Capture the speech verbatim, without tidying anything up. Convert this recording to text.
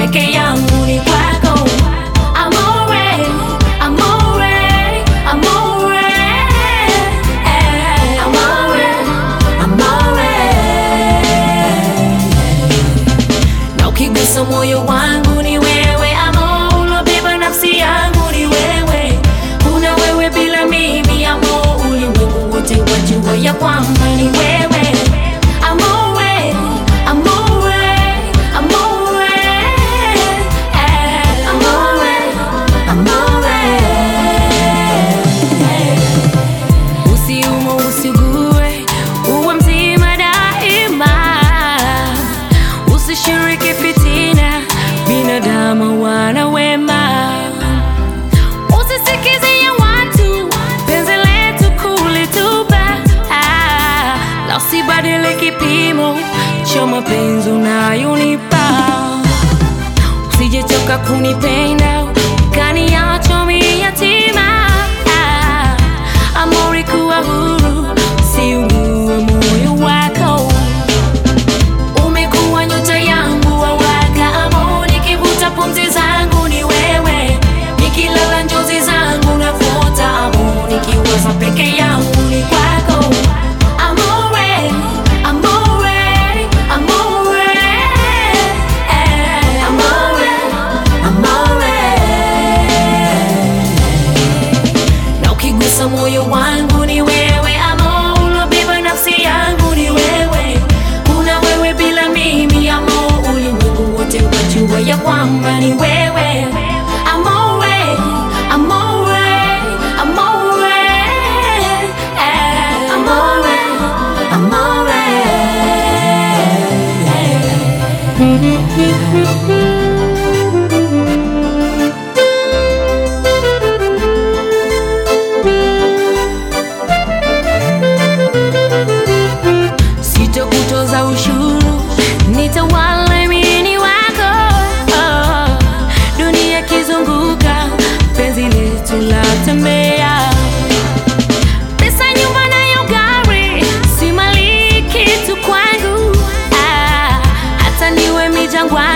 peke yangu ni kwako. Amore, amore, amore, eh, amore, amore. Na ukigusa moyo wangu ni wewe, amor, ulobeba nafsi yangu ni wewe. Kuna wewe bila mimi, amor, ulimwengu wote wajua ya kwamba ni wewe. Amore, amore, amore, eh, amore, amore. Usiumo usigue, uwe mzima daima. Usishiriki fitina, binadamu wana wema. Usisikize ya watu, penzi letu kulitupa. Na usibadili kipimo cha mapenzi unayonipa. Usijechoka kunipenda, ukaniacha mimi yatima. Amor, kuwa huru, usiugue moyo wako. Umekuwa nyota yangu wawaka, amor, nikivuta pumzi zangu ni wewe. Nikilala njozi zangu nafuta, amor, nikiwaza peke yangu ni kwako. Amore, amore, amore, eh, amore, amore. Na ukigusa moyo wangu ni wewe, amor, ulobeba nafsi yangu ni wewe. Kuna wewe bila mimi, amor, ulimwengu wote wajua ya kwamba ni wewe. Amore, amore, amore, eh, amore, amore. Sitakutoza ushuru, nitawala mimi wako. Oh, dunia kizunguka, penzi letu latembea. Pesa, nyumba nayo gari, si mali kitu kwangu. Ah, hata niwe mijangwa